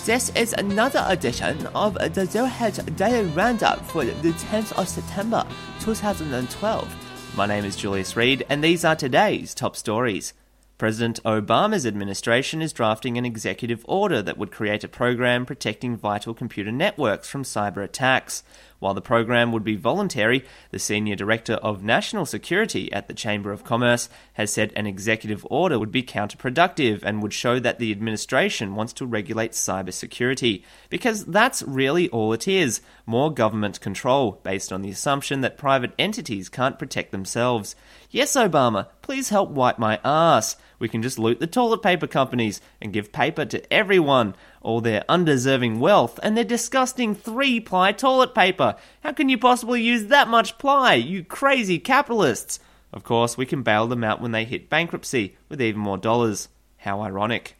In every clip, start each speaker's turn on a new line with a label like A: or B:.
A: This is another edition of the Zero Hedge Daily Roundup for the 10th of September 2012. My name is Julius Reed, and these are today's top stories. President Obama's administration is drafting an executive order that would create a program protecting vital computer networks from cyber attacks. While the program would be voluntary, the Senior Director of National Security at the Chamber of Commerce has said an executive order would be counterproductive and would show that the administration wants to regulate cybersecurity. Because that's really all it is, more government control, based on the assumption that private entities can't protect themselves. Yes, Obama, please help wipe my ass. We can just loot the toilet paper companies and give paper to everyone, all their undeserving wealth and their disgusting 3-ply toilet paper. How can you possibly use that much ply, you crazy capitalists? Of course, we can bail them out when they hit bankruptcy with even more dollars. How ironic.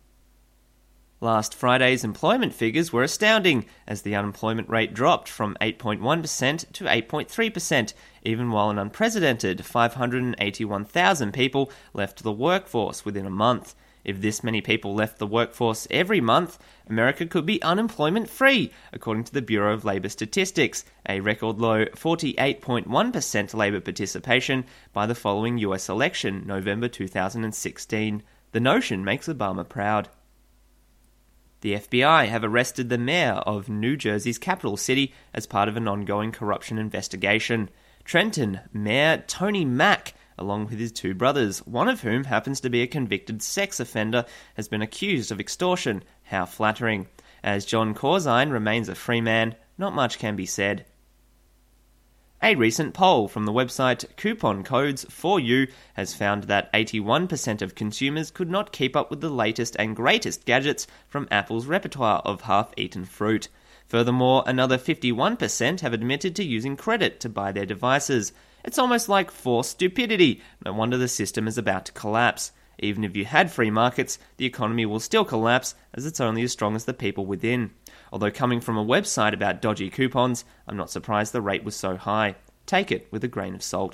A: Last Friday's employment figures were astounding, as the unemployment rate dropped from 8.1% to 8.3%, even while an unprecedented 581,000 people left the workforce within a month. If this many people left the workforce every month, America could be unemployment-free, according to the Bureau of Labor Statistics, a record low 48.1% labor participation by the following US election, November 2016. The notion makes Obama proud. The FBI have arrested the mayor of New Jersey's capital city as part of an ongoing corruption investigation. Trenton Mayor Tony Mack, along with his 2 brothers, one of whom happens to be a convicted sex offender, has been accused of extortion. How flattering. As John Corzine remains a free man, not much can be said. A recent poll from the website Coupon Codes for You has found that 81% of consumers could not keep up with the latest and greatest gadgets from Apple's repertoire of half-eaten fruit. Furthermore, another 51% have admitted to using credit to buy their devices. It's almost like forced stupidity. No wonder the system is about to collapse. Even if you had free markets, the economy will still collapse, as it's only as strong as the people within. Although coming from a website about dodgy coupons, I'm not surprised the rate was so high. Take it with a grain of salt.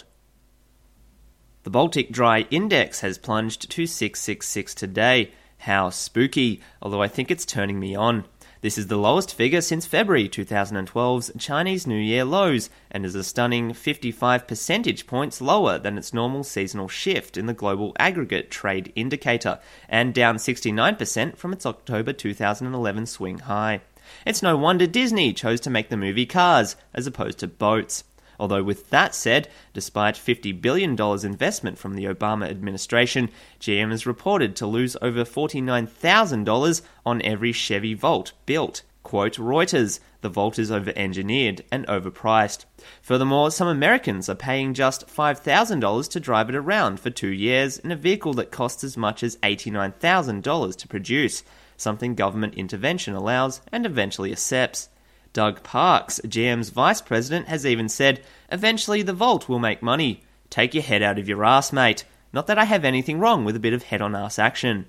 A: The Baltic Dry Index has plunged to 666 today. How spooky, although I think it's turning me on. This is the lowest figure since February 2012's Chinese New Year lows, and is a stunning 55 percentage points lower than its normal seasonal shift in the global aggregate trade indicator, and down 69% from its October 2011 swing high. It's no wonder Disney chose to make the movie Cars, as opposed to boats. Although with that said, despite $50 billion investment from the Obama administration, GM is reported to lose over $49,000 on every Chevy Volt built. Quote Reuters, the Volt is over-engineered and overpriced. Furthermore, some Americans are paying just $5,000 to drive it around for 2 years in a vehicle that costs as much as $89,000 to produce, something government intervention allows and eventually accepts. Doug Parks, GM's vice president, has even said, eventually the Volt will make money. Take your head out of your ass, mate. Not that I have anything wrong with a bit of head-on-ass action.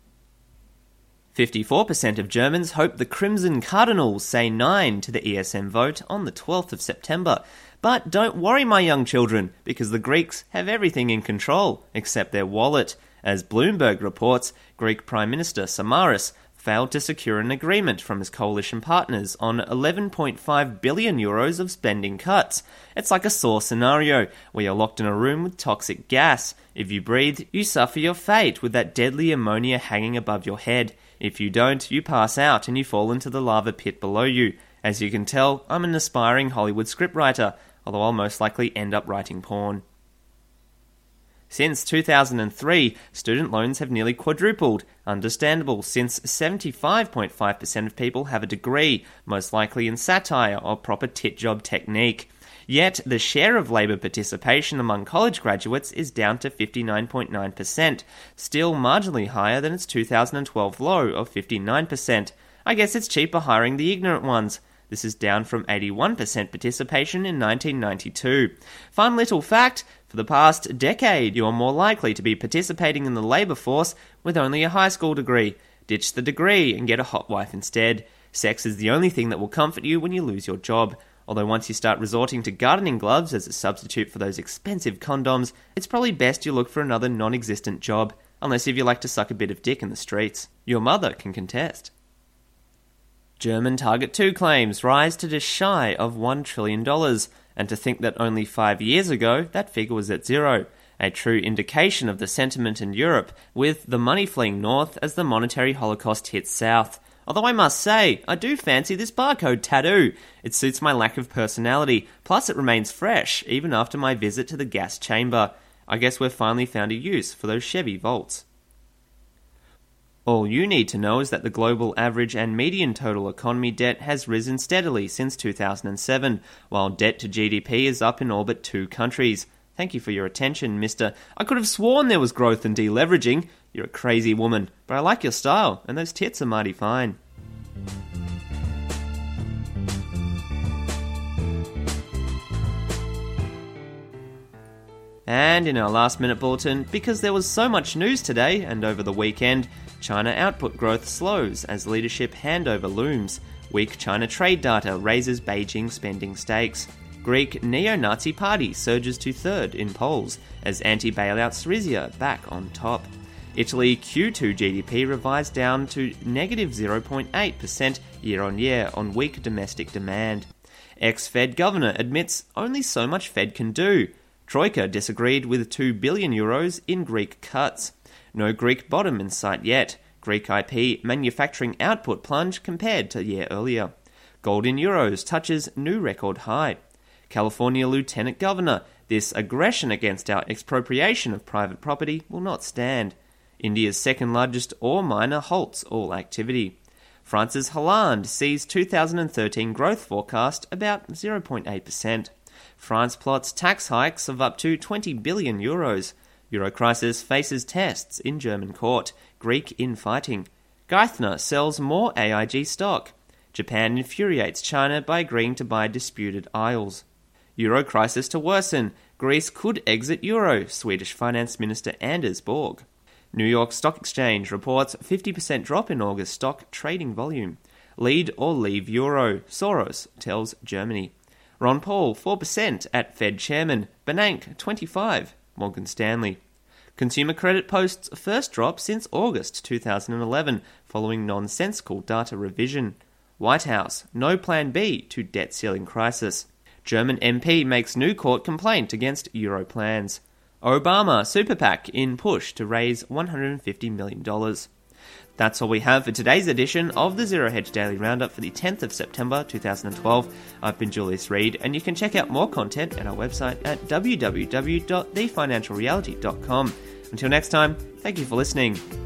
A: 54% of Germans hope the Crimson Cardinals say 9 to the ESM vote on the 12th of September. But don't worry, my young children, because the Greeks have everything in control, except their wallet. As Bloomberg reports, Greek Prime Minister Samaras failed to secure an agreement from his coalition partners on 11.5 billion euros of spending cuts. It's like a Saw scenario, where you're locked in a room with toxic gas. If you breathe, you suffer your fate with that deadly ammonia hanging above your head. If you don't, you pass out and you fall into the lava pit below you. As you can tell, I'm an aspiring Hollywood scriptwriter, although I'll most likely end up writing porn. Since 2003, student loans have nearly quadrupled. Understandable, since 75.5% of people have a degree, most likely in satire or proper tit job technique. Yet, the share of labour participation among college graduates is down to 59.9%, still marginally higher than its 2012 low of 59%. I guess it's cheaper hiring the ignorant ones. This is down from 81% participation in 1992. Fun little fact, for the past decade you are more likely to be participating in the labour force with only a high school degree. Ditch the degree and get a hot wife instead. Sex is the only thing that will comfort you when you lose your job. Although once you start resorting to gardening gloves as a substitute for those expensive condoms, it's probably best you look for another non-existent job, unless if you like to suck a bit of dick in the streets. Your mother can contest. German Target 2 claims rise to just shy of $1 trillion, and to think that only 5 years ago that figure was at zero. A true indication of the sentiment in Europe, with the money fleeing north as the monetary holocaust hits south. Although I must say, I do fancy this barcode tattoo. It suits my lack of personality, plus it remains fresh, even after my visit to the gas chamber. I guess we've finally found a use for those Chevy Volts. All you need to know is that the global average and median total economy debt has risen steadily since 2007, while debt to GDP is up in all but 2 countries. Thank you for your attention, Mr. I could have sworn there was growth and deleveraging. You're a crazy woman, but I like your style, and those tits are mighty fine. And in our last minute bulletin, because there was so much news today and over the weekend, China output growth slows as leadership handover looms. Weak China trade data raises Beijing spending stakes. Greek neo-Nazi party surges to third in polls as anti-bailout Syriza back on top. Italy Q2 GDP revised down to negative 0.8% year-on-year on weak domestic demand. Ex-Fed governor admits only so much Fed can do. Troika disagreed with €2 billion in Greek cuts. No Greek bottom in sight yet. Greek IP manufacturing output plunge compared to a year earlier. Gold in euros touches new record high. California Lieutenant Governor, this aggression against our expropriation of private property will not stand. India's second largest ore miner halts all activity. France's Hollande sees 2013 growth forecast about 0.8%. France plots tax hikes of up to €20 billion. Euro crisis faces tests in German court. Greek infighting. Geithner sells more AIG stock. Japan infuriates China by agreeing to buy disputed isles. Euro crisis to worsen. Greece could exit euro, Swedish Finance Minister Anders Borg. New York Stock Exchange reports 50% drop in August stock trading volume. Lead or leave euro, Soros tells Germany. Ron Paul 4% at Fed Chairman. Bernanke 25, Morgan Stanley. Consumer credit posts first drop since August 2011 following nonsensical data revision. White House, no plan B to debt ceiling crisis. German MP makes new court complaint against Euro plans. Obama super PAC in push to raise $150 million. That's all we have for today's edition of the Zero Hedge Daily Roundup for the 10th of September 2012. I've been Julius Reed, and you can check out more content at our website at www.thefinancialreality.com. Until next time, thank you for listening.